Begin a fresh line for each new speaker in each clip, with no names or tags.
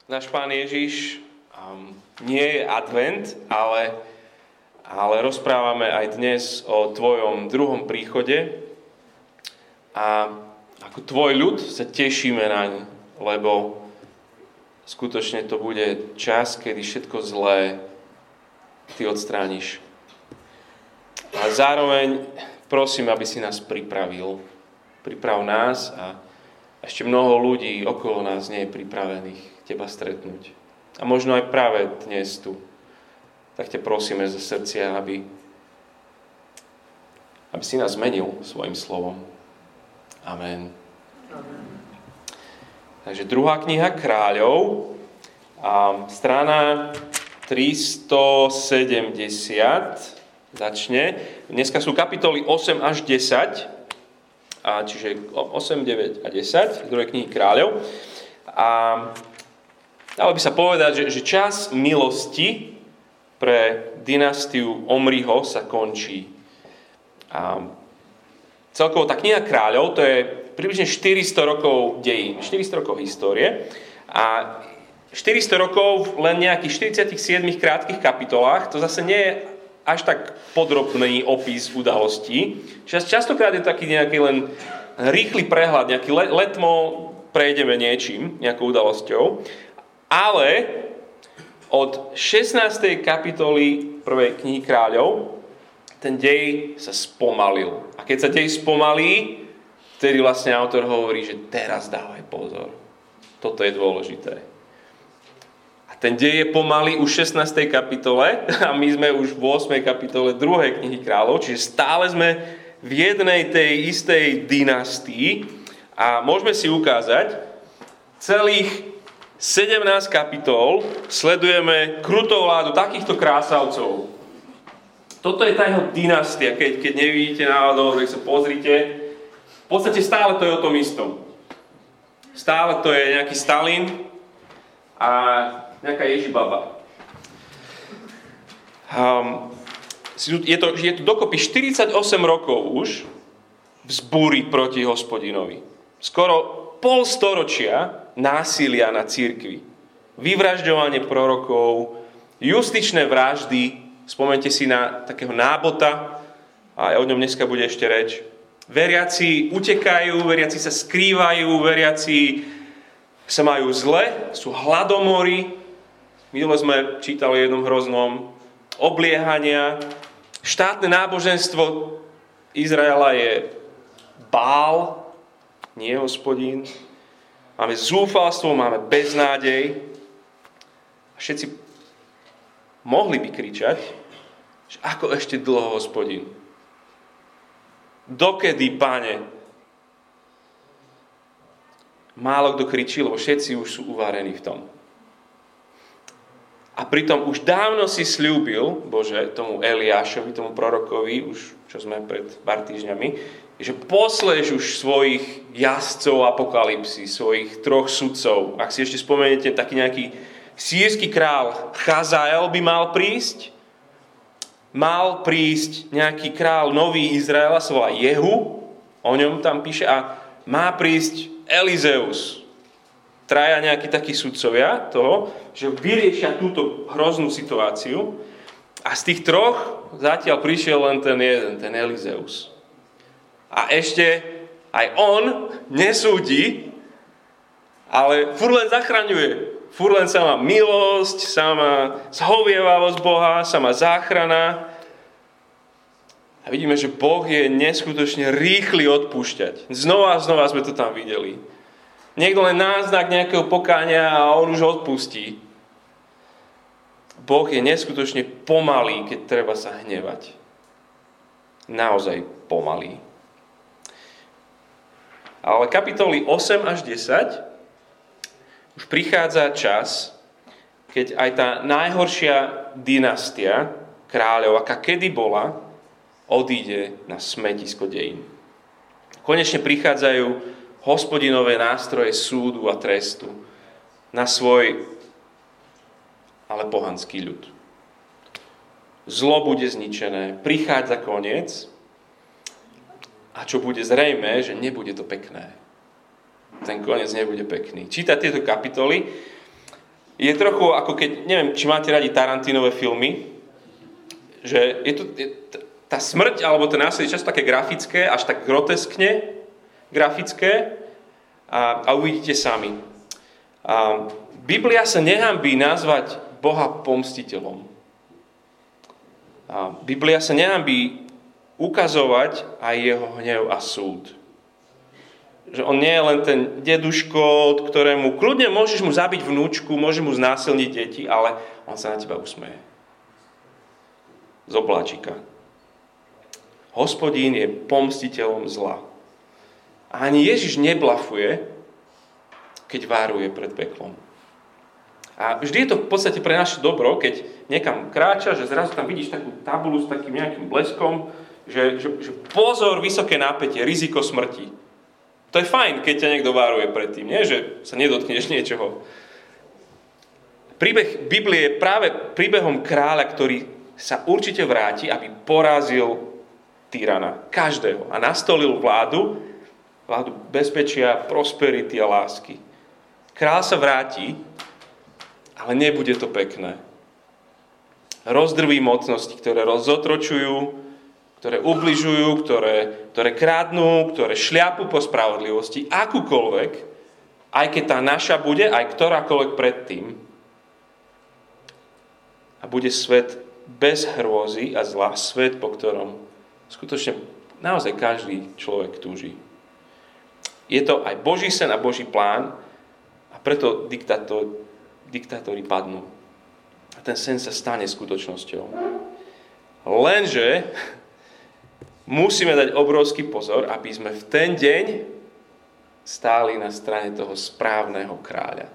náš Pán Ježiš nie je advent, ale rozprávame aj dnes o tvojom druhom príchode a ako tvoj ľud sa tešíme naň, lebo skutočne to bude čas, kedy všetko zlé ty odstrániš. A zároveň prosím, aby si nás pripravil. Priprav nás a ešte mnoho ľudí okolo nás nie je pripravených teba stretnúť. A možno aj práve dnes tu. Tak ťa prosíme zo srdcia, aby si nás zmenil svojim slovom. Amen. Takže druhá kniha Kráľov, strana 370 začne. Dneska sú kapitoly 8 až 10, čiže 8, 9 a 10 z druhej knihy Kráľov. A dalo by sa povedať, že čas milosti pre dynastiu Omriho sa končí. A celkovo tá kniha Kráľov, to je približne 400 rokov dejín, 400 rokov histórie. A 400 rokov len nejakých 47 krátkych kapitolách, to zase nie je až tak podrobný opis udalostí. Častokrát je taký nejaký len rýchly prehľad, nejaký letmo prejdeme niečím, nejakou udalosťou. Ale od 16. kapitoly prvej knihy Kráľov ten dej sa spomalil. A keď sa dej spomalí, vtedy vlastne autor hovorí, že teraz dávaj pozor. Toto je dôležité. Ten dej je pomalý už v 16. kapitole a my sme už v 8. kapitole 2. knihy Kráľov, čiže stále sme v jednej tej istej dynastii a môžeme si ukázať, celých 17 kapitol sledujeme krutovládu takýchto krásavcov. Toto je tá jeho dynastia, keď nevidíte náhodou, tak sa pozrite. V podstate stále to je o tom istom. Stále to je nejaký Stalin a nejaká Ježibaba. Je to dokopy 48 rokov už vzbúry proti Hospodinovi. Skoro pol storočia násilia na cirkvi. Vyvražďovanie prorokov, justičné vraždy, spomeňte si na takého Nábota, a o ňom dneska bude ešte reč. Veriaci utekajú, veriaci sa skrývajú, veriaci sa majú zle, sú hladomory. Minule sme čítali jednom hroznom obliehania. Štátne náboženstvo Izraela je Bál, nie Hospodín. Máme zúfalstvo, máme beznádej. A všetci mohli by kričať, že ako ešte dlho, Hospodín? Dokedy, Pane? Málo kto kričí, lebo všetci už sú uvarení v tom. A pritom už dávno si sľúbil, Bože, tomu Eliášovi, tomu prorokovi, už čo sme pred pár týždňami, že posleš už svojich jazdcov apokalipsy, svojich 3 sudcov. Ak si ešte spomeniete, taký nejaký sýrsky král Chazael by mal prísť. Mal prísť nejaký král nový Izraela, sa volá Jehu, o ňom tam píše, a má prísť Elizeus. Traja nejakí takí sudcovia toho, že vyriešia túto hroznú situáciu. A z tých 3 zatiaľ prišiel len ten jeden, ten Elizeus. A ešte aj on nesúdi, ale furt len zachraňuje. Furt len sama milosť, sama zhovievavosť Boha, sama záchrana. A vidíme, že Boh je neskutočne rýchly odpúšťať. Znova a znova sme to tam videli. Niekto len náznak nejakého pokánia a on už odpustí. Boh je neskutočne pomalý, keď treba sa hnevať. Naozaj pomalý. Ale kapitoly 8 až 10 už prichádza čas, keď aj tá najhoršia dynastia kráľov, aká kedy bola, odíde na smetisko dejín. Konečne prichádzajú Hospodinové nástroje súdu a trestu na svoj, ale pohanský ľud. Zlo bude zničené, prichádza koniec a čo bude zrejmé, že nebude to pekné. Ten koniec nebude pekný. Čítať tieto kapitoly je trochu ako keď, neviem, či máte radi Tarantinové filmy, že tá smrť alebo to násilie často také grafické, až tak groteskne grafické a uvidíte sami. Biblia sa nehanbí nazvať Boha pomstiteľom. Biblia sa nehanbí ukazovať aj jeho hnev a súd. Že on nie je len ten deduško, od ktorému kľudne môžeš mu zabiť vnúčku, môžeš mu znásilniť deti, ale on sa na teba usmeje. Z obláčika. Hospodín je pomstiteľom zla. A ani Ježiš neblafuje, keď váruje pred peklom. A vždy je to v podstate pre naše dobro, keď niekam kráča, že zrazu tam vidíš takú tabulu s takým nejakým bleskom, že pozor, vysoké napätie, riziko smrti. To je fajn, keď ťa niekto váruje pred tým, nie? Že sa nedotkneš niečoho. Príbeh Biblie je práve príbehom kráľa, ktorý sa určite vráti, aby porazil tyrana, každého, a nastolil vládu bezpečia, prosperity a lásky. Kráľ sa vráti, ale nebude to pekné. Rozdrví mocnosti, ktoré rozotročujú, ktoré ubližujú, ktoré kradnú, ktoré šliapu po spravodlivosti, akúkoľvek, aj keď tá naša bude, aj ktorákoľvek predtým. A bude svet bez hrôzy a zla, svet, po ktorom skutočne naozaj každý človek túži. Je to aj Boží sen a Boží plán a preto diktátori padnú. A ten sen sa stane skutočnosťou. Lenže musíme dať obrovský pozor, aby sme v ten deň stáli na strane toho správneho kráľa.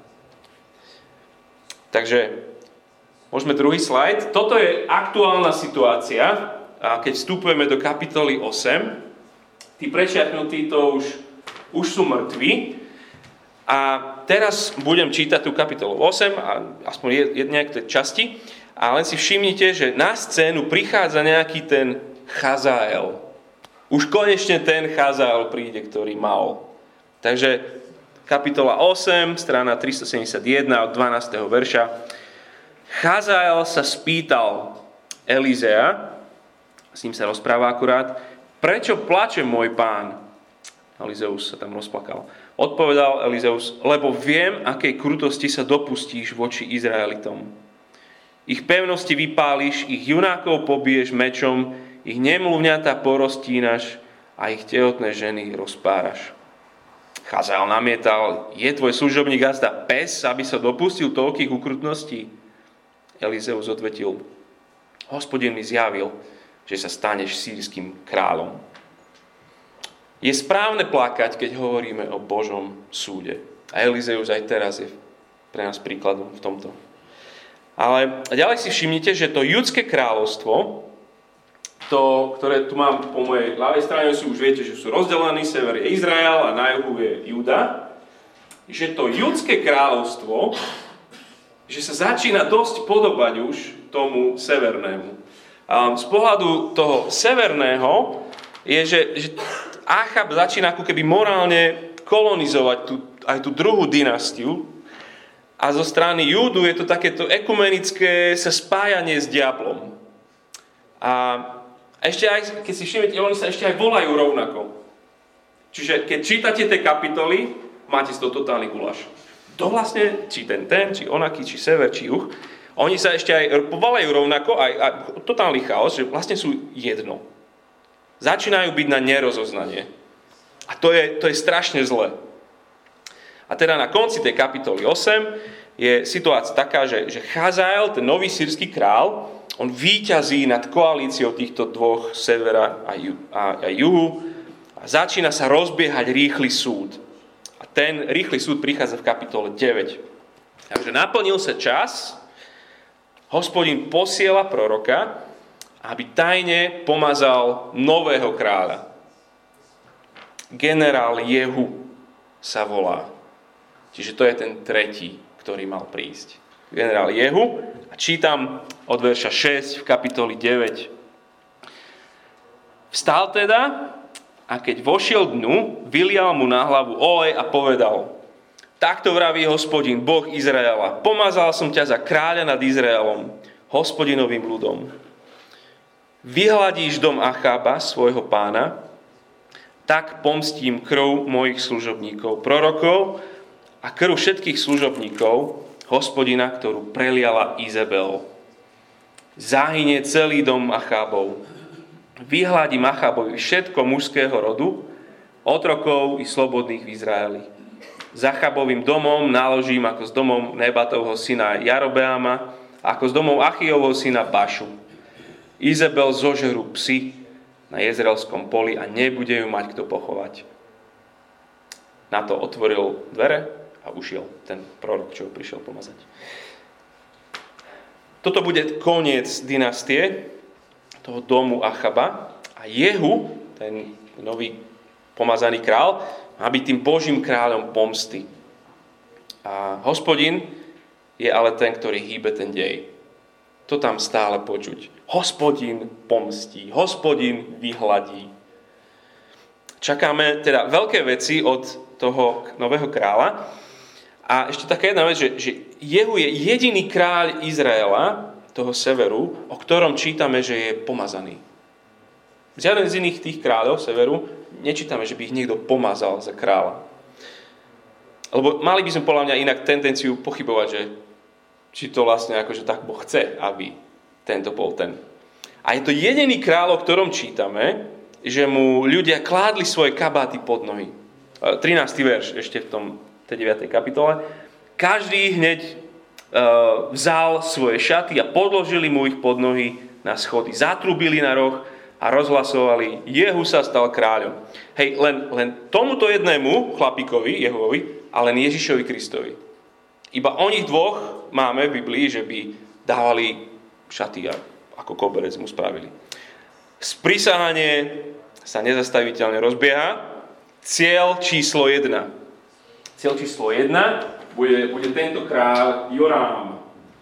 Takže môžeme druhý slajd. Toto je aktuálna situácia. A keď vstupujeme do kapitoly 8, tí prečiarknutí to už sú mŕtvi. A teraz budem čítať tú kapitolu 8, a aspoň nejaké časti. A len si všimnite, že na scénu prichádza nejaký ten Chazael. Už konečne ten Chazael príde, ktorý mal. Takže kapitola 8, strana 371 od 12. verša. Chazael sa spýtal Elizea, s ním sa rozpráva akurát, prečo plače môj pán? Elizeus sa tam rozplakal. Odpovedal Elizeus, lebo viem, akej krutosti sa dopustíš voči Izraelitom. Ich pevnosti vypáliš, ich junákov pobiješ mečom, ich nemluvňatá porostínaš a ich tehotné ženy rozpáraš. Chazael namietal, je tvoj služobník azda pes, aby sa dopustil toľkých ukrutností? Elizeus odvetil, Hospodin mi zjavil, že sa staneš sýrskym kráľom. Je správne plakať, keď hovoríme o Božom súde. A Elizeus aj teraz je pre nás príkladom v tomto. Ale ďalej si všimnite, že to judské kráľovstvo, ktoré tu mám po mojej ľavej strane, už viete, že sú rozdelení, sever je Izrael a na juhu je Juda, že to judské kráľovstvo, že sa začína dosť podobať už tomu severnému. A z pohľadu toho severného je, že Achab začína ako keby morálne kolonizovať aj tú druhú dynastiu a zo strany Júdu je to takéto ekumenické sa spájanie s diablom. A ešte aj, keď si všimnete, oni sa ešte aj volajú rovnako. Čiže keď čítate tie kapitoly, máte z toho totálny guláš. To vlastne, či ten, či onaký, či sever, či juh, oni sa ešte aj povolajú rovnako, aj totálny chaos, že vlastne sú jedno. Začínajú byť na nerozoznanie. A to je strašne zlé. A teda na konci tej kapitoly 8 je situácia taká, že Chazael, ten nový sírsky král, on víťazí nad koalíciou týchto dvoch, severa a juhu, a začína sa rozbiehať rýchly súd. A ten rýchly súd prichádza v kapitole 9. Takže naplnil sa čas, Hospodin posiela proroka, aby tajne pomazal nového kráľa. Generál Jehu sa volá. Čiže to je ten tretí, ktorý mal prísť. Generál Jehu. A čítam od verša 6 v kapitoli 9. Vstal teda a keď vošiel dnu, vylial mu na hlavu olej a povedal, Takto vraví Hospodin, Boh Izraela. Pomazal som ťa za kráľa nad Izraelom, Hospodinovým ľudom. Vyhladíš dom Achába, svojho pána, tak pomstím krv mojich služobníkov, prorokov a krv všetkých služobníkov Hospodina, ktorú preliala Izabel. Zahynie celý dom Achábov. Vyhladím Achábovi všetko mužského rodu, otrokov i slobodných v Izraeli. S Achabovým domom naložím ako s domom Nebatovho syna Jarobeama, ako s domom Achijovho syna Bašu. Izabel zožerú psi na jezreelskom poli a nebude ju mať kto pochovať. Na to otvoril dvere a ušiel ten prorok, čo ho prišiel pomazať. Toto bude koniec dynastie toho domu Achaba a Jehu, ten nový pomazaný král, má byť tým Božím kráľom pomsty. A Hospodin je ale ten, ktorý hýbe ten dej. To tam stále počuť. Hospodin pomstí, Hospodin vyhladí. Čakáme teda veľké veci od toho nového kráľa. A ešte taká jedna vec, že Jehu je jediný kráľ Izraela, toho severu, o ktorom čítame, že je pomazaný. Žiaden z iných tých kráľov severu nečítame, že by ich niekto pomazal za kráľa. Lebo mali by sme podľa mňa inak tendenciu pochybovať, že či to vlastne akože tak Boh chce, aby tento bol ten. A je to jediný kráľ, o ktorom čítame, že mu ľudia kládli svoje kabáty pod nohy. 13. verš ešte v tej 9. kapitole. Každý hneď vzal svoje šaty a podložili mu ich pod nohy na schody. Zatrubili na roh a rozhlasovali, Jehu sa stal kráľom. Hej, len tomuto jednému chlapíkovi, Jehovovi, a len Ježišovi Kristovi. Iba o nich dvoch máme v Biblii, že by dávali šaty a ako koberec mu spravili. Sprisahanie sa nezastaviteľne rozbieha. Cieľ číslo 1. Cieľ číslo 1 bude tento kráľ Jorám.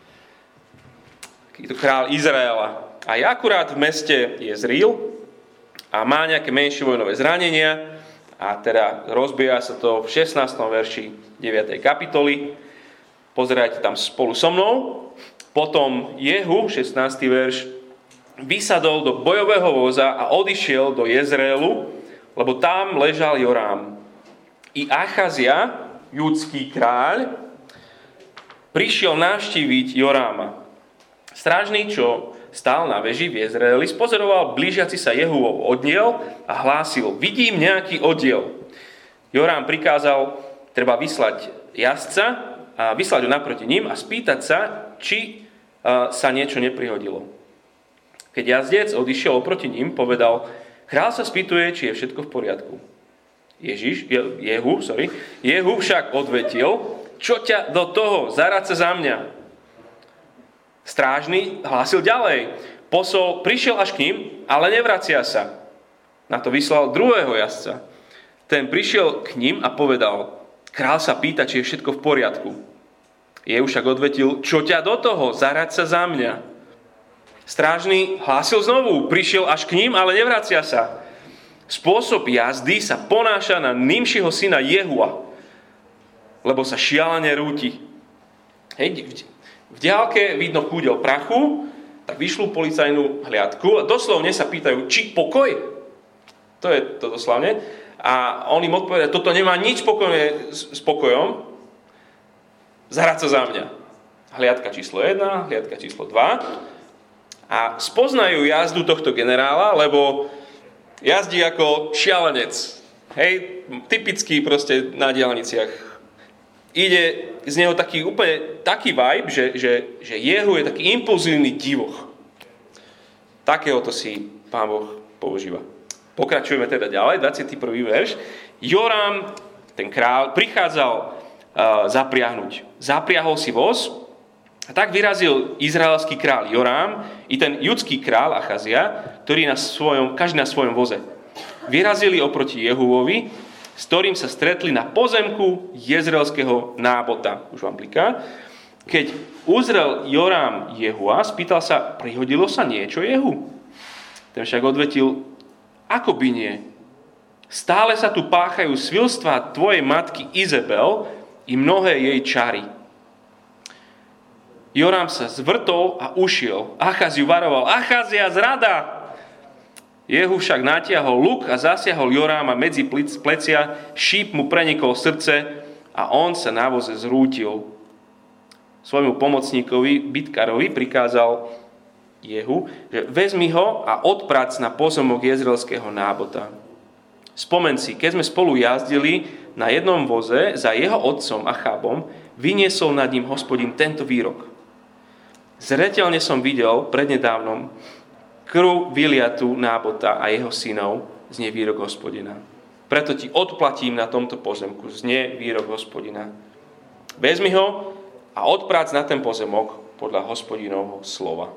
Takýto kráľ Izraela. A je akurát v meste Jezreel a má nejaké menšie vojnové zranenia a teda rozbieha sa to v 16. verši 9. kapitoly. Pozerajte tam spolu so mnou. Potom Jehu, 16. verš, vysadol do bojového voza a odišiel do Jezreelu, lebo tam ležal Jorám. I Achazia, judský kráľ, prišiel navštíviť Joráma. Strážny, čo stál na veži v Jezreeli, spozoroval blížiaci sa Jehuov oddiel a hlásil, vidím nejaký oddiel. Jorám prikázal, treba vyslať jazdca a vyslať ho naproti ním a spýtať sa, či sa niečo neprihodilo. Keď jazdec odišiel oproti ním, povedal, kráľ sa spýtuje, či je všetko v poriadku. Jehu však odvetil, čo ťa do toho, zaráť sa za mňa. Strážny hlásil ďalej. Posol prišiel až k ním, ale nevracia sa. Na to vyslal druhého jazdca. Ten prišiel k ním a povedal, kráľ sa pýta, či je všetko v poriadku. Jehu však odvetil, čo ťa do toho, zaráť sa za mňa. Strážny hlásil znovu, prišiel až k ním, ale nevracia sa. Spôsob jazdy sa ponáša na Nimšiho syna Jehua, lebo sa šialene rúti. Hej, v diaľke vidno kúdeľ prachu, tak vyšľú policajnú hliadku a doslovne sa pýtajú, či pokoj? To je to doslovne. A on im odpovedá, toto nemá nič spokojné s pokojom, zahrať sa za mňa. Hliadka číslo 1, hliadka číslo 2. A spoznajú jazdu tohto generála, lebo jazdí ako šialenec. Hej, typický proste na diaľniciach. Ide z neho úplne taký vibe, že Jehu je taký impulzívny divoch. Takéhoto si Pán Boh používa. Pokračujeme teda ďalej, 21. verš. Jorám, ten kráľ, prichádzal zapriahnuť. Zapriahol si voz a tak vyrazil izraelský kráľ Jorám i ten judský kráľ Achazia, ktorý každý na svojom voze. Vyrazili oproti Jehuvovi, s ktorým sa stretli na pozemku jezreelského Nábota. Už vám bliká. Keď uzrel Jorám Jehua, spýtal sa, prihodilo sa niečo Jehu? Ten však odvetil, ako by nie. Stále sa tu páchajú svilstvá tvojej matky Izabel i mnohé jej čary. Jorám sa zvrtol a ušiel. Achaz ju varoval: Achazia, zrada! Jehu však natiahol luk a zasiahol Joráma medzi plecia, šíp mu prenikol srdce a on sa na voze zrútil. Svojmu pomocníkovi, Bitkarovi, prikázal Jehu, že vezmi ho a odprac na pozemok jezreelského Nábota. Spomen si, keď sme spolu jazdili na jednom voze za jeho otcom Achabom, vyniesol nad ním Hospodin tento výrok. Zreteľne som videl prednedávnom krv vyliatu Nábota a jeho synov, znie výrok Hospodina. Preto ti odplatím na tomto pozemku, znie výrok Hospodina. Vezmi ho a odprác na ten pozemok podľa Hospodinovho slova.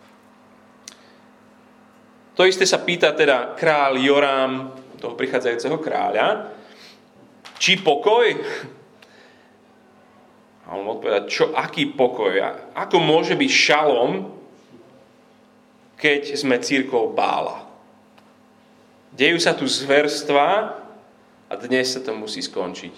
To isté sa pýta teda kráľ Jorám, toho prichádzajúceho kráľa, či pokoj? A on odpovedá, aký pokoj? Ako môže byť šalom, keď sme cirkvou Bála? Dejú sa tu zverstva a dnes sa to musí skončiť.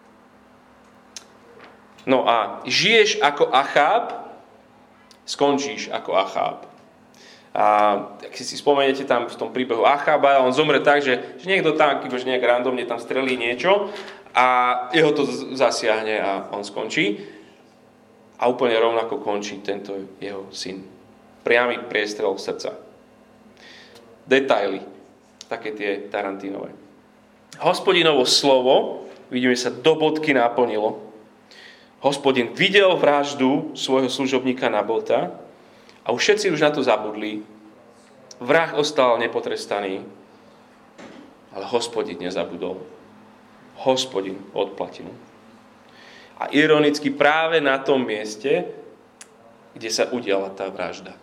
No a žiješ ako Achab, skončíš ako Achab. A ak si spomeniete tam v tom príbehu Achaba, on zomre tak, že niekto tam, že nejak randomne tam strelí niečo a jeho to zasiahne a on skončí. A úplne rovnako končí tento jeho syn. Priamy priestrel srdca. Detaily, také tie Tarantínové. Hospodinovo slovo, vidíme, sa do bodky naplnilo. Hospodin videl vraždu svojho služobníka Nabota a už všetci už na to zabudli. Vrah ostal nepotrestaný, ale Hospodin nezabudol. Hospodin odplatil. A ironicky práve na tom mieste, kde sa udiala tá vražda.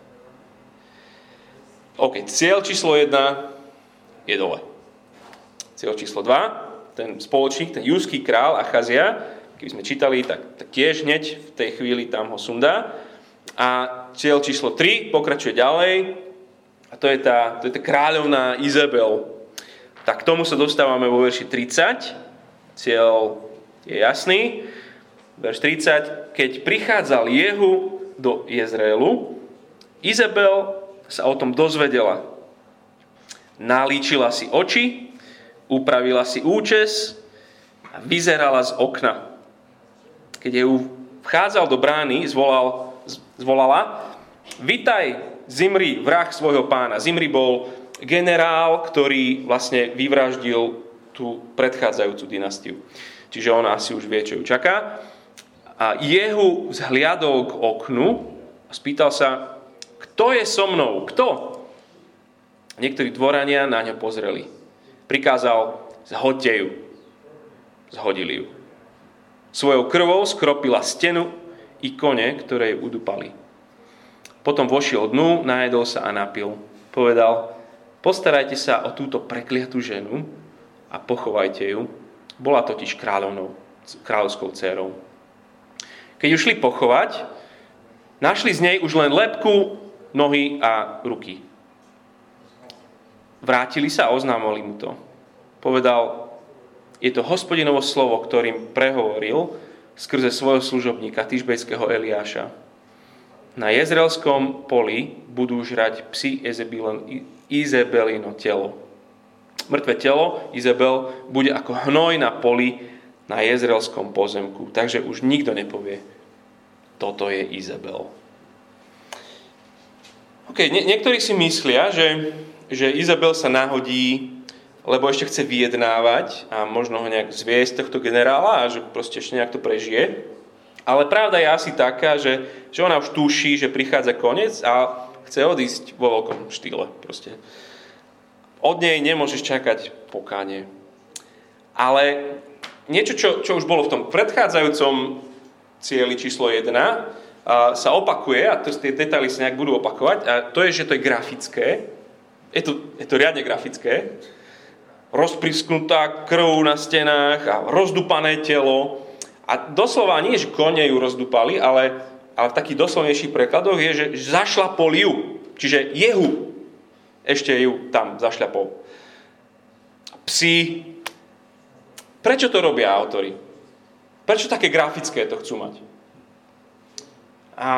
OK, cieľ číslo 1 je dole. Cieľ číslo 2, ten spoločník, ten judský král Achazia, keby sme čítali, tak tiež hneď v tej chvíli tam ho sundá. A cieľ číslo 3 pokračuje ďalej, a to je tá kráľovná Izabel. Tak k tomu sa dostávame vo verši 30. Cieľ je jasný. Verš 30. Keď prichádzal Jehu do Jezreelu, Izabel sa o tom dozvedela. Nalíčila si oči, upravila si účes a vyzerala z okna. Keď Jehu vchádzal do brány, zvolala: Vitaj, Zimri, vrah svojho pána. Zimri bol generál, ktorý vlastne vyvraždil tú predchádzajúcu dynastiu. Čiže ona asi už vie, čo ju čaká. A Jehu vzhliadol k oknu a spýtal sa: Kto je so mnou? Kto? Niektorí dvorania na ňo pozreli. Prikázal: Zhoďte ju. Zhodili ju. Svojou krvou skropila stenu i kone, ktoré ju udupali. Potom vošiel dnu, najedol sa a napil. Povedal: Postarajte sa o túto prekliatú ženu a pochovajte ju. Bola totiž kráľovskou dcérou. Keď ju šli pochovať, našli z nej už len lebku, nohy a ruky. Vrátili sa a oznámili mu to. Povedal: Je to Hospodinovo slovo, ktorým prehovoril skrze svojho služobníka Tišbejského Eliáša. Na jezreelskom poli budú žrať psi Izabelino telo. Mŕtve telo Izabel bude ako hnoj na poli na jezreelskom pozemku. Takže už nikto nepovie: Toto je Izabel. Niektorí si myslia, že Izabel sa nahodí, lebo ešte chce vyjednávať a možno ho nejak zviesť tohto generála a že proste ešte nejak to prežije. Ale pravda je asi taká, že ona už tuší, že prichádza koniec a chce odísť vo veľkom štýle. Proste. Od nej nemôžeš čakať pokánie. Ale niečo, čo už bolo v tom predchádzajúcom cieli číslo 1, sa opakuje, a tie detaily sa nejak budú opakovať, a to je, že to je grafické. Je to riadne grafické. Rozprisknutá krv na stenách a rozdupané telo. A doslova nie, že kone ju rozdupali, ale v takých doslovnejších prekladoch je, že zašľapol ju. Čiže Jehu ešte ju tam zašľapol. Psi. Prečo to robia autori? Prečo také grafické to chcú mať? A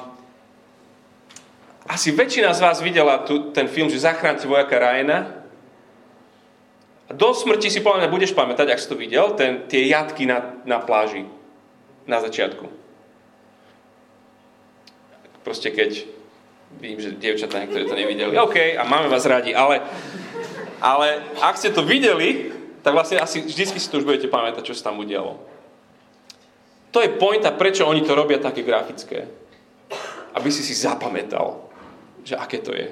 asi väčšina z vás videla ten film, že Zachránte vojaka Ryana. A do smrti si podľa mňa budeš pamätať, ak si to videl, tie jatky na pláži na začiatku. Proste keď vidím, že dievčatá niektoré to nevideli, OK, a máme vás radi, ale ak ste to videli, tak vlastne asi vždycky si to už budete pamätať, čo sa tam udialo. To je pointa, prečo oni to robia také grafické. Aby si zapamätal, že aké to je.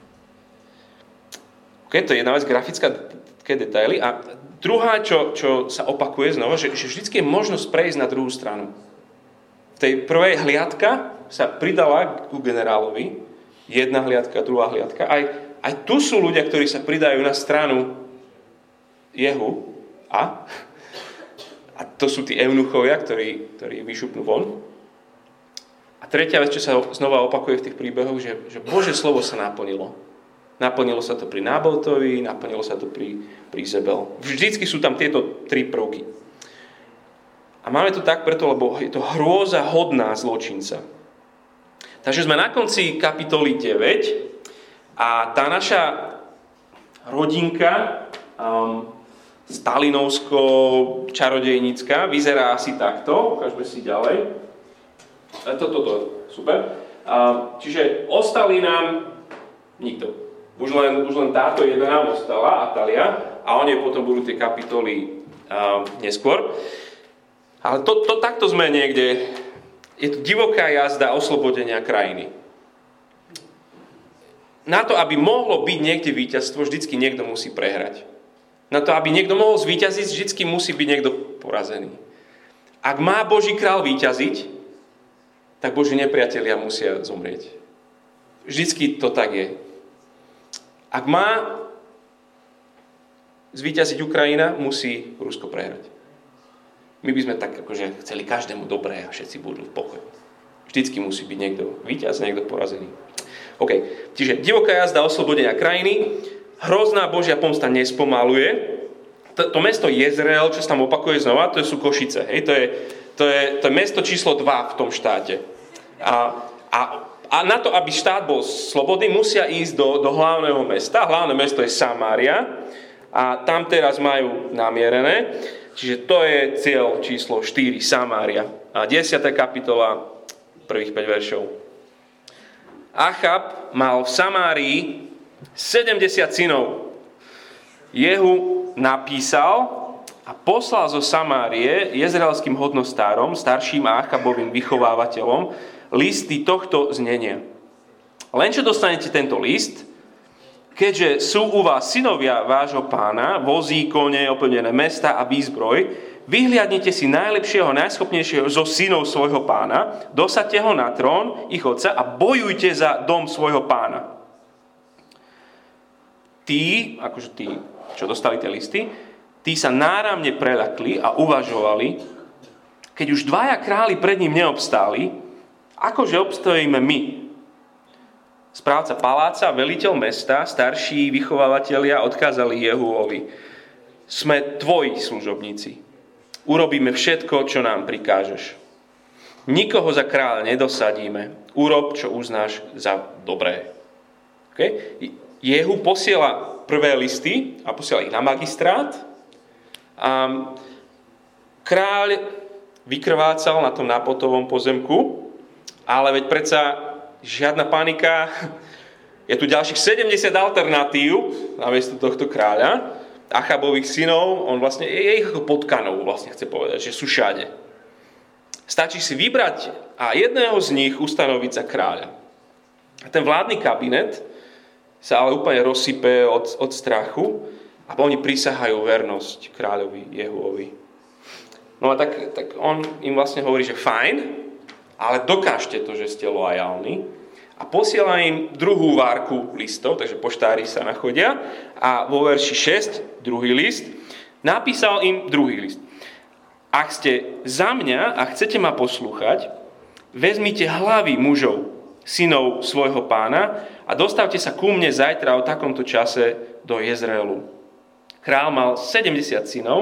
OK, to je jedna vec, grafická detaily. A druhá, čo sa opakuje znova, že vždycky je možnosť prejsť na druhú stranu. V tej prvej hliadka sa pridala ku generálovi. Jedna hliadka, druhá hliadka. Aj tu sú ľudia, ktorí sa pridajú na stranu Jehu. A to sú tí eunuchovia, ktorí vyšupnú von. A tretia vec, čo sa znova opakuje v tých príbehoch, že Božie slovo sa naplnilo. Naplnilo sa to pri Nábotovi, naplnilo sa to pri Izabel. Vždycky sú tam tieto tri prvky. A máme to tak preto, lebo je to hrôza hodná zločinca. Takže sme na konci kapitoly 9 a tá naša rodinka stalinovsko-čarodejnícka vyzerá asi takto. Ukážme si ďalej. Toto, super. Čiže ostali nám nikto. Už len táto jedna nám ostala, Atalia, a oni potom budú tie kapitoly neskôr. Ale takto sme niekde. Je to divoká jazda oslobodenia krajiny. Na to, aby mohlo byť niekde víťazstvo, vždycky niekto musí prehrať. Na to, aby niekto mohol zvíťaziť, vždycky musí byť niekto porazený. Ak má Boží král víťaziť, tak Boží nepriatelia musia zomrieť. Vždycky to tak je. Ak má zvíťaziť Ukrajina, musí Rusko prehrať. My by sme tak akože chceli každému dobré a všetci budú v pokoji. Vždycky musí byť niekto víťaz, niekto porazený. OK, čiže divoká jazda oslobodenia krajiny, hrozná Božia pomsta nespomaluje. To mesto Jezreel, čo sa tam opakuje znova, to sú Košice. Hej? To je mesto číslo 2 v tom štáte. A na to, aby štát bol slobodný, musia ísť do hlavného mesta. Hlavné mesto je Samária a tam teraz majú namierené. Čiže to je cieľ číslo 4, Samária. A 10. kapitola, prvých 5 veršov. Achab mal v Samárii 70 synov. Jehu napísal a poslal zo Samárie jezreelským hodnostárom, starším a Achabovým vychovávateľom, listy tohto znenia. Len čo dostanete tento list, keďže sú u vás synovia vášho pána, vozí, kone, opevnené mesta a výzbroj, vyhliadnite si najlepšieho, najschopnejšieho zo synov svojho pána, dosaďte ho na trón ich otca a bojujte za dom svojho pána. Tí, čo dostali tie listy, tí sa náramne preľakli a uvažovali, keď už dvaja králi pred ním neobstáli, akože obstojíme my? Správca paláca, veliteľ mesta, starší vychovávatelia odkázali Jehuovi: sme tvoji služobníci. Urobíme všetko, čo nám prikážeš. Nikoho za kráľa nedosadíme. Urob, čo uznáš za dobré. Okay? Jehu posiela prvé listy a posiela ich na magistrát. A kráľ vykrvácal na tom Nábotovom pozemku, ale veď predsa žiadna panika. Je tu ďalších 70 alternatív namiesto tohto kráľa. Achabových synov, on vlastne je ich ako potkanov, vlastne chce povedať, že sú všade. Stačí si vybrať a jedného z nich ustanoviť za kráľa. A ten vládny kabinet sa ale úplne rozsype od strachu a oni prisahajú vernosť kráľovi Jehuovi. No a tak on im vlastne hovorí, že fajn, ale dokážte to, že ste loajálni. A posiela im druhú várku listov, takže poštári sa nachodia. A vo verši 6, druhý list, napísal im druhý list. Ak ste za mňa a chcete ma poslúchať, vezmite hlavy mužov, synov svojho pána a dostavte sa ku mne zajtra o takomto čase do Jezreelu. Král mal 70 synov,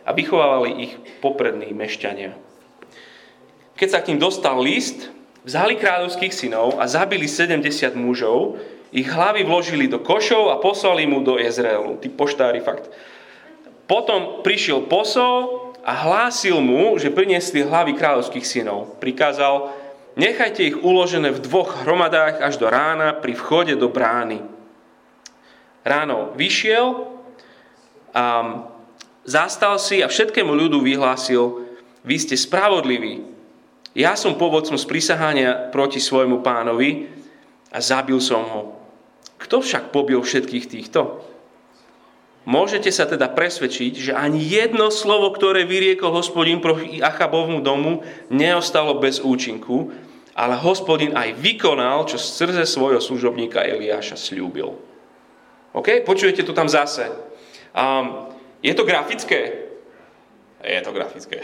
a vychovávali ich poprední mešťania. Keď sa k ním dostal list, vzali kráľovských synov a zabili 70 mužov, ich hlavy vložili do košov a poslali mu do Jezreelu. Tí poštári fakt. Potom prišiel posol a hlásil mu, že priniesli hlavy kráľovských synov. Prikázal, nechajte ich uložené v 2 hromadách až do rána pri vchode do brány. Ráno vyšiel a zastal si a všetkému ľudu vyhlásil, vy ste spravodliví. Ja som povodcom sprisahania proti svojmu pánovi a zabil som ho. Kto však pobil všetkých týchto? Môžete sa teda presvedčiť, že ani jedno slovo, ktoré vyriekol Hospodin proti Achabovmu domu, neostalo bez účinku, ale Hospodin aj vykonal, čo z srdce svojho služobníka Eliáša sľúbil. OK? Počujete to tam zase. Je to grafické? Je to grafické.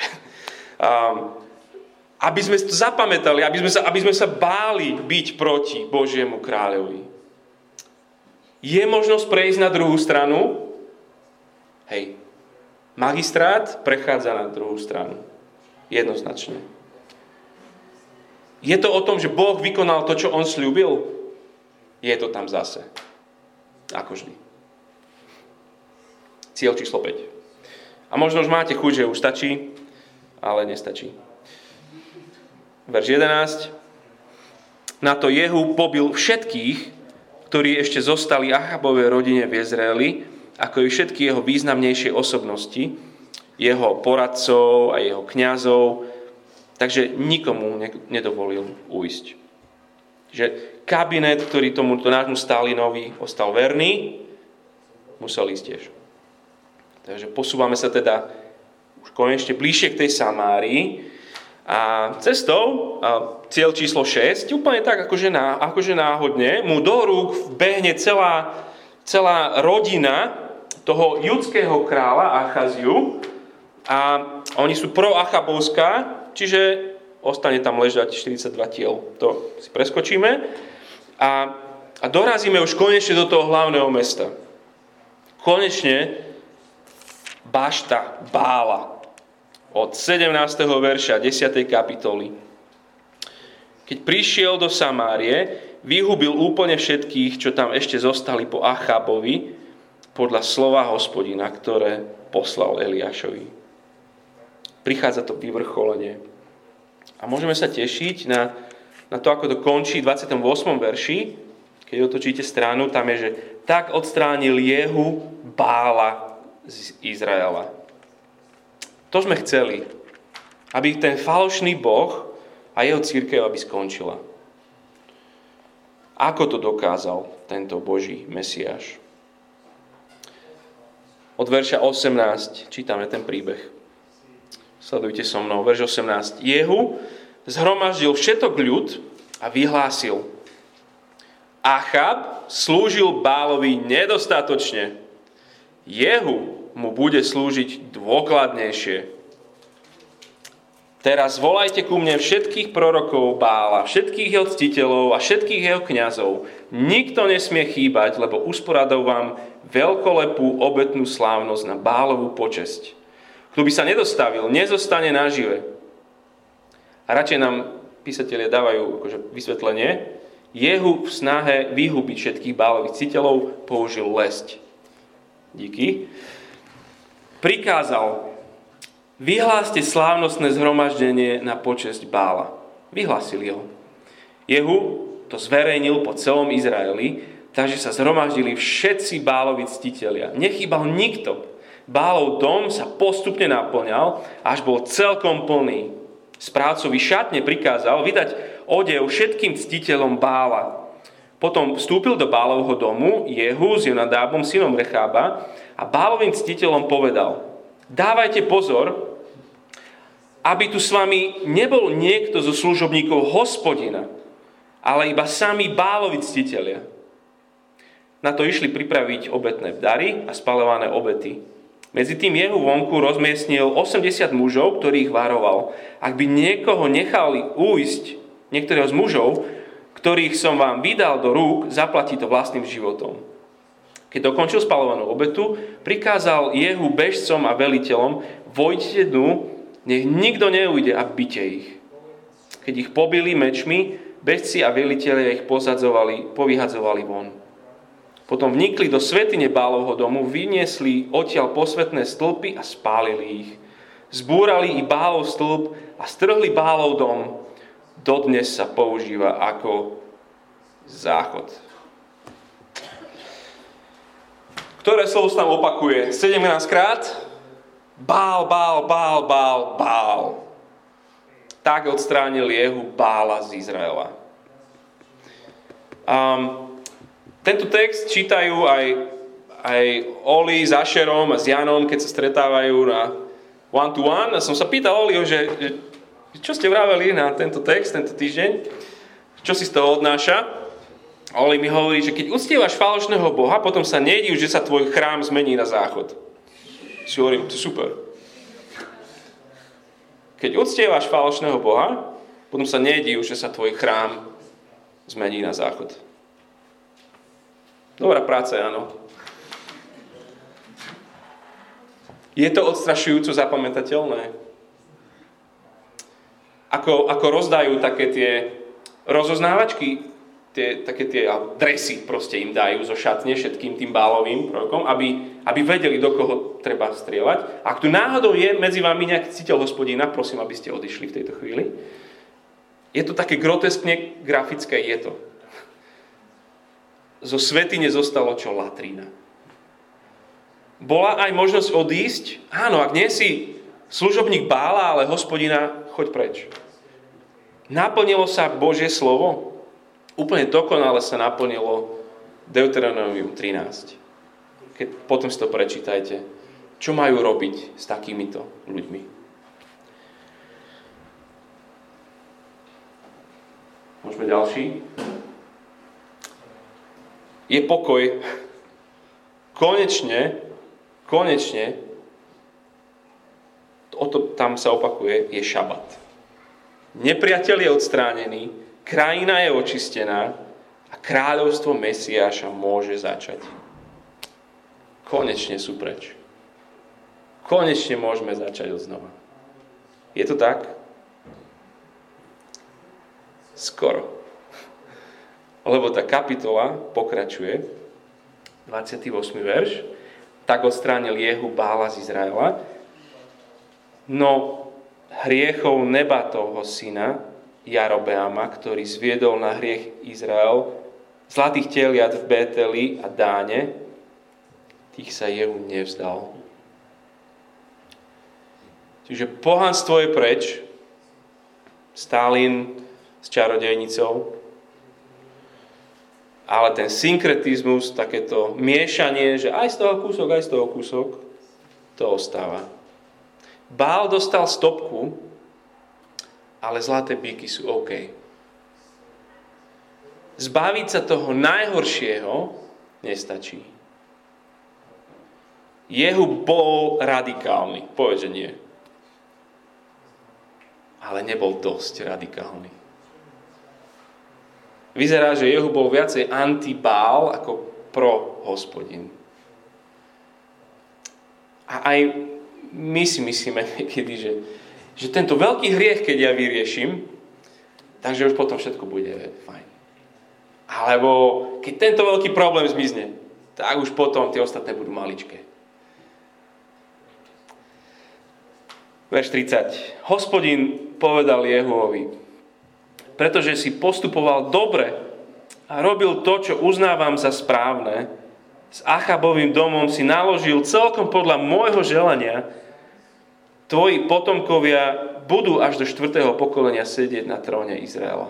Aby sme to zapamätali, aby sme sa báli byť proti Božiemu kráľovi. Je možnosť prejsť na druhú stranu? Hej. Magistrát prechádza na druhú stranu. Jednoznačne. Je to o tom, že Boh vykonal to, čo on sľúbil? Je to tam zase. Ako vždy. Cieľ číslo 5. A možno už máte chuť, že už stačí, ale nestačí. Verš 11. Na to Jehu pobil všetkých, ktorí ešte zostali Achabovej rodine v Jezreeli, ako i všetky jeho významnejšie osobnosti, jeho poradcov a jeho kňazov, takže nikomu nedovolil ujsť. Že kabinet, ktorý tomuto nášmu Stalinovi ostal verný, musel ísť tiež. Takže posúvame sa teda už konečne bližšie k tej Samárii a cestou, cieľ číslo 6, úplne tak akože náhodne, mu do rúk vbehne celá rodina toho judského kráľa Achaziu a oni sú pro-achabovská, čiže ostane tam ležať 42 tiel. To si preskočíme a dorazíme už konečne do toho hlavného mesta. Konečne bašta Bála od 17. verša 10. kapitoly. Keď prišiel do Samárie, vyhubil úplne všetkých, čo tam ešte zostali po Achabovi, podľa slova Hospodina, ktoré poslal Eliášovi. Prichádza to vyvrcholenie. A môžeme sa tešiť na to, ako to končí v 28. verši. Keď otočíte stranu, tam je, že tak odstránil Jehu Bála z Izraela. To sme chceli, aby ten falošný boh a jeho cirkev aby skončila. Ako to dokázal tento Boží Mesiáš? Od verša 18 čítame ten príbeh. Sledujte so mnou, verš 18. Jehu zhromaždil všetok ľud a vyhlásil: Achab slúžil Bálovi nedostatočne. Jehu mu bude slúžiť dôkladnejšie. Teraz volajte ku mne všetkých prorokov Bála, všetkých jeho ctiteľov a všetkých jeho kňazov. Nikto nesmie chýbať, lebo usporadou vám veľkolepú obetnú slávnosť na Bálovú počesť. Kto by sa nedostavil, nezostane nažive. A radšej nám písatelia dávajú akože vysvetlenie. Jehu v snahe vyhubiť všetkých Bálových ctiteľov použil lesť. Díky. Prikázal: vyhláste slávnostné zhromaždenie na počesť Bála. Vyhlásili ho. Jehu to zverejnil po celom Izraeli, takže sa zhromaždili všetci Bálovi ctitelia. Nechýbal nikto. Bálov dom sa postupne naplňal, až bol celkom plný. Správcovi šatne prikázal vydať odev všetkým ctiteľom Bála. Potom vstúpil do Bálovho domu Jehu s Jonadábom, synom Rechába, a Bálovým ctiteľom povedal: dávajte pozor, aby tu s vami nebol niekto zo služobníkov Hospodina, ale iba sami Bálovi ctitelia. Na to išli pripraviť obetné dary a spaľované obety. Medzi tým Jehu vonku rozmiestnil 80 mužov, ktorých varoval: ak by niekoho nechali ujsť, niektorého z mužov, ktorých som vám vydal do rúk, zaplatí to vlastným životom. Keď dokončil spaľovanú obetu, prikázal Jehu bežcom a veliteľom: Vojdite dnu, nech nikto neujde a bite ich. Keď ich pobili mečmi, bezci a velitelia ich povyhadzovali von. Potom vnikli do svätyne Bálovho domu, vyniesli odtiaľ posvätné stĺpy a spálili ich. Zbúrali i Bálov stĺp a strhli Bálov dom. Dodnes sa používa ako záchod. Ktoré slovo sa tam opakuje? 17 krát? Bál, Bál, Bál, Bál, Bál. Tak odstránil Jehu Bála z Izraela. Tento text čítajú aj Oli s Ašerom a s Janom, keď sa stretávajú na one-to-one. A som sa pýtal Oliho, že čo ste vraveli na tento text, tento týždeň? Čo si z toho odnáša? Oli mi hovorí, že keď uctievaš falošného Boha, potom sa nedív, že sa tvoj chrám zmení na záchod. Si hovorím, to je super. Keď uctievaš falošného Boha, potom sa nedív, že sa tvoj chrám zmení na záchod. Dobrá práca, áno. Je to odstrašujúco zapamätateľné? Ako rozdajú také tie rozoznávačky, také tie dresy proste im dajú zo šatne všetkým tým Bálovým prorokom, aby vedeli, do koho treba strieľať. Ak tu náhodou je medzi vami nejaký citeľ Hospodina, prosím, aby ste odišli v tejto chvíli. Je to také groteskne grafické, je to. Zo svätyne zostalo čo latrína. Bola aj možnosť odísť? Áno, ak nie si služobník Bála, ale Hospodina, choď preč. Naplnilo sa Božie slovo? Úplne dokonale sa naplnilo Deuteronomium 13. Keď potom si to prečítajte. Čo majú robiť s takýmito ľuďmi? Môžeme ďalší? Je pokoj. Konečne, tam sa opakuje, je šabat. Nepriateľ je odstránený, krajina je očistená a kráľovstvo Mesiáša môže začať. Konečne sú preč. Konečne môžeme začať odznova. Je to tak? Skoro. Lebo tá kapitola pokračuje, 28. verš, tak odstránil Jehu Bála z Izraela, no hriechov Nebatovho syna Jarobeama, ktorý zviedol na hriech Izrael, zlatých teliat v Bételi a Dáne, tých sa Jehu nevzdal. Čiže pohanstvo je preč, Stalin s čarodejnicou, ale ten synkretizmus, takéto miešanie, že aj z toho kúsok, to ostáva. Bál dostal stopku, ale zlaté bíky sú OK. Zbaviť sa toho najhoršieho nestačí. Jehu bol radikálny, povedz, že nie. Ale nebol dosť radikálny. Vyzerá, že Jehu bol viacej anti-Bál ako pro-Hospodin. A aj my si myslíme niekedy, že tento veľký hriech, keď ja vyrieším, takže už potom všetko bude fajn. Alebo keď tento veľký problém zmizne, tak už potom tie ostatné budú maličké. Verš 30. Hospodin povedal Jehuovi, pretože si postupoval dobre a robil to, čo uznávam za správne, s Achabovým domom si naložil celkom podľa môjho želania, tvoji potomkovia budú až do 4. pokolenia sedieť na tróne Izraela.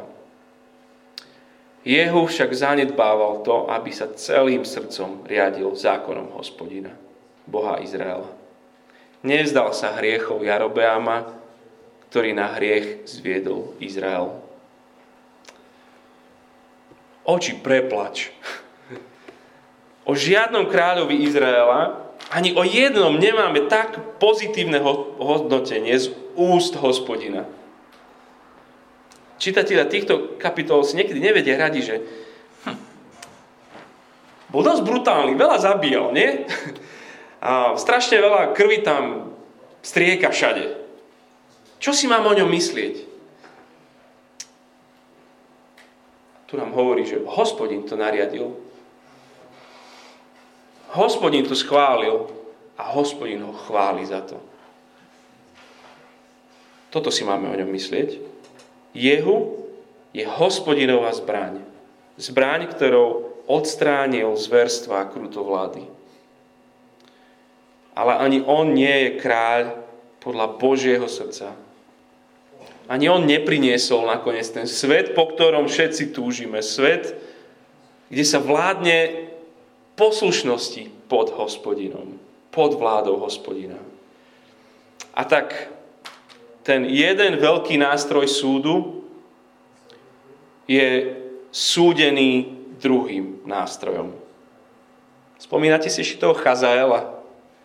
Jehu však zanedbával to, aby sa celým srdcom riadil zákonom Hospodina, Boha Izraela. Nevzdal sa hriechov Jarobeama, ktorý na hriech zviedol Izrael. Oči preplač. O žiadnom kráľovi Izraela, ani o jednom nemáme tak pozitívne hodnotenie z úst Hospodina. Čitatelia týchto kapitol si niekedy nevedia radi, že bol dosť brutálny, veľa zabíjal, nie? A strašne veľa krvi tam strieka všade. Čo si mám o ňom myslieť? Tu nám hovorí, že Hospodin to nariadil. Hospodin to schválil a Hospodin ho chváli za to. Toto si máme o ňom myslieť. Jehu je Hospodinová zbraň. Zbraň, ktorou odstránil zverstva a krutovlády. Ale ani on nie je kráľ podľa Božieho srdca. Ani on nepriniesol nakoniec ten svet, po ktorom všetci túžime. Svet, kde sa vládne poslušnosti pod Hospodinom. Pod vládou Hospodina. A tak ten jeden veľký nástroj súdu je súdený druhým nástrojom. Spomínate si ešte toho Chazaela?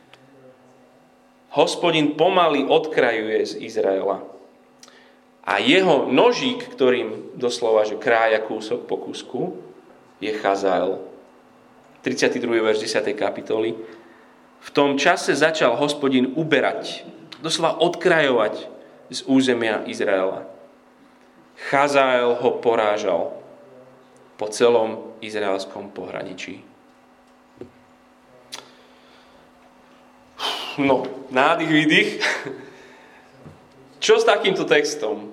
Hospodin pomaly odkrajuje z Izraela. A jeho nožík, ktorým doslova, že krája kúsok po kúsku, je Chazael. 32. verš 10. kapitoly. V tom čase začal Hospodin uberať, doslova odkrajovať z územia Izraela. Chazael ho porážal po celom izraelskom pohraničí. No, nádych, výdych. Čo s takýmto textom?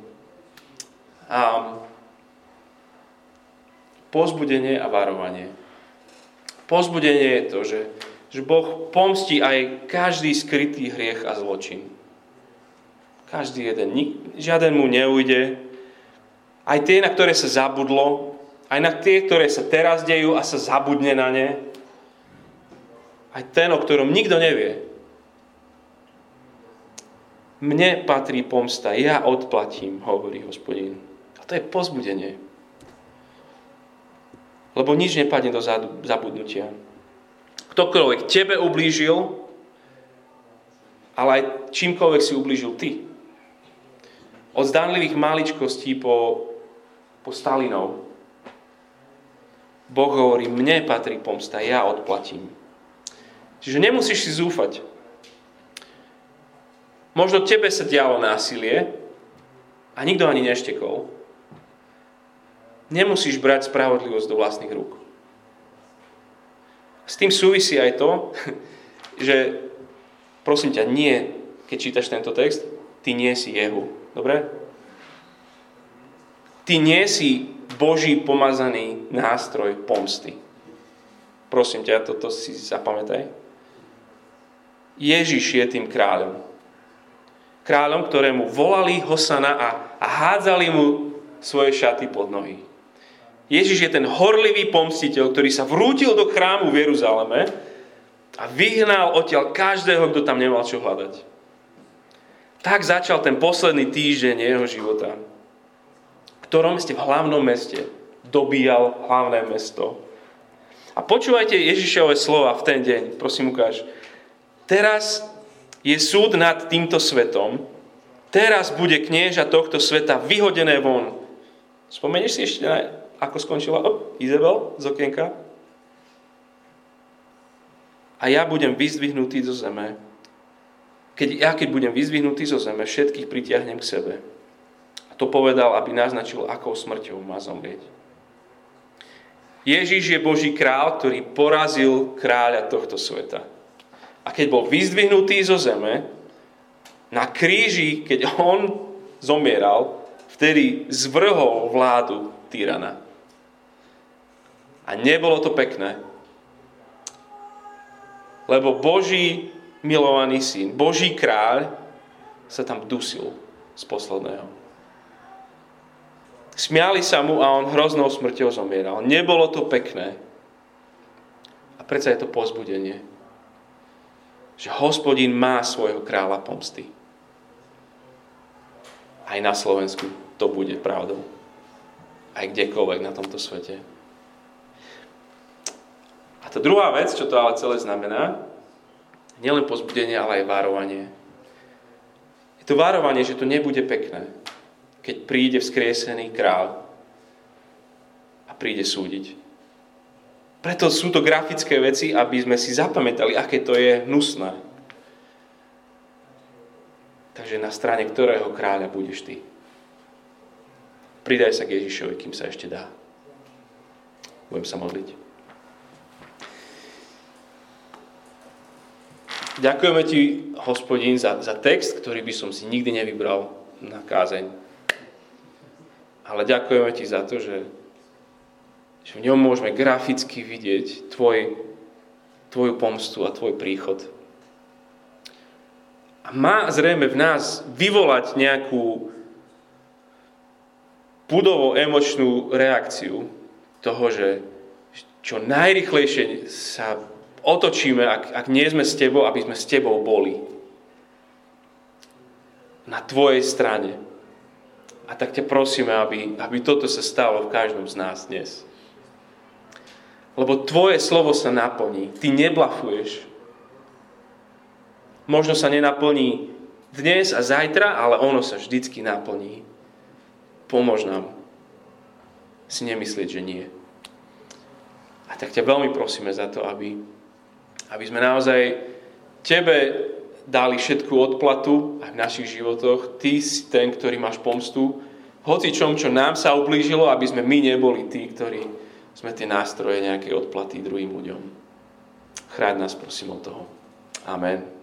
Povzbudenie a varovanie. Povzbudenie je to, že Boh pomstí aj každý skrytý hriech a zločin. Každý jeden. Žiaden mu neujde. Aj tie, na ktoré sa zabudlo, aj na tie, ktoré sa teraz dejú a sa zabudne na ne. Aj ten, o ktorom nikto nevie. Mne patrí pomsta, ja odplatím, hovorí Hospodin. A to je povzbudenie. Lebo nič nepadne do zabudnutia. Ktokoľvek tebe ublížil, ale aj čímkoľvek si ublížil ty. Od zdánlivých maličkostí po Stalinov. Boh hovorí, mne patrí pomsta, ja odplatím. Čiže nemusíš si zúfať. Možno tebe sa dialo násilie a nikto ani neštekol. Nemusíš brať spravodlivosť do vlastných rúk. S tým súvisí aj to, že prosím ťa, nie, keď čítaš tento text, ty nie si Jehu. Dobre? Ty nie si Boží pomazaný nástroj pomsty. Prosím ťa, toto si zapamätaj. Ježiš je tým kráľom. Kráľom, ktorému volali Hosana a hádzali mu svoje šaty pod nohy. Ježiš je ten horlivý pomstiteľ, ktorý sa vrútil do chrámu v Jeruzaleme a vyhnal odtiaľ každého, kto tam nemal čo hľadať. Tak začal ten posledný týždeň jeho života, v ktorom ste v hlavnom meste dobíjal hlavné mesto. A počúvajte Ježišove slova v ten deň. Prosím, ukáž. Teraz je súd nad týmto svetom. Teraz bude knieža tohto sveta vyhodené von. Spomenieš si ešte, ako skončila Izabel z okienka? A ja budem vyzdvihnutý zo zeme. Keď budem vyzdvihnutý zo zeme, všetkých pritiahnem k sebe. A to povedal, aby naznačil, akou smrťou má zomrieť. Ježiš je Boží král, ktorý porazil kráľa tohto sveta. A keď bol vyzdvihnutý zo zeme, na kríži, keď on zomieral, vtedy zvrhol vládu tyrana. A nebolo to pekné. Lebo Boží milovaný syn, Boží kráľ sa tam dusil z posledného. Smiali sa mu a on hroznou smrťou zomieral. Nebolo to pekné. A predsa je to povzbudenie. Že Hospodin má svojho kráľa pomsty. Aj na Slovensku to bude pravdou. Aj kdekoľvek na tomto svete. A tá druhá vec, čo to ale celé znamená, nielen povzbudenie, ale aj varovanie. Je to varovanie, že to nebude pekné, keď príde vzkriesený kráľ a príde súdiť. Preto sú to grafické veci, aby sme si zapamätali, aké to je hnusné. Takže na strane ktorého kráľa budeš ty? Pridaj sa k Ježišovi, kým sa ešte dá. Budem sa modliť. Ďakujeme ti, Hospodín, za text, ktorý by som si nikdy nevybral na kázeň. Ale ďakujeme ti za to, že v ňom môžeme graficky vidieť tvoju pomstu a tvoj príchod. A má zrejme v nás vyvolať nejakú budovo emočnú reakciu toho, že čo najrýchlejšie sa otočíme, ak nie sme s tebou, aby sme s tebou boli. Na tvojej strane. A tak ťa prosíme, aby toto sa stalo v každom z nás dnes. Lebo tvoje slovo sa naplní. Ty neblafuješ. Možno sa nenaplní dnes a zajtra, ale ono sa vždycky naplní. Pomôž nám si nemyslieť, že nie. A tak ťa veľmi prosíme za to, aby sme naozaj tebe dali všetku odplatu aj v našich životoch. Ty si ten, ktorý máš pomstu. Hocičom, čo nám sa ublížilo, aby sme my neboli tí, ktorí sme tie nástroje nejakej odplaty druhým ľuďom. Chráň nás, prosím, od toho. Amen.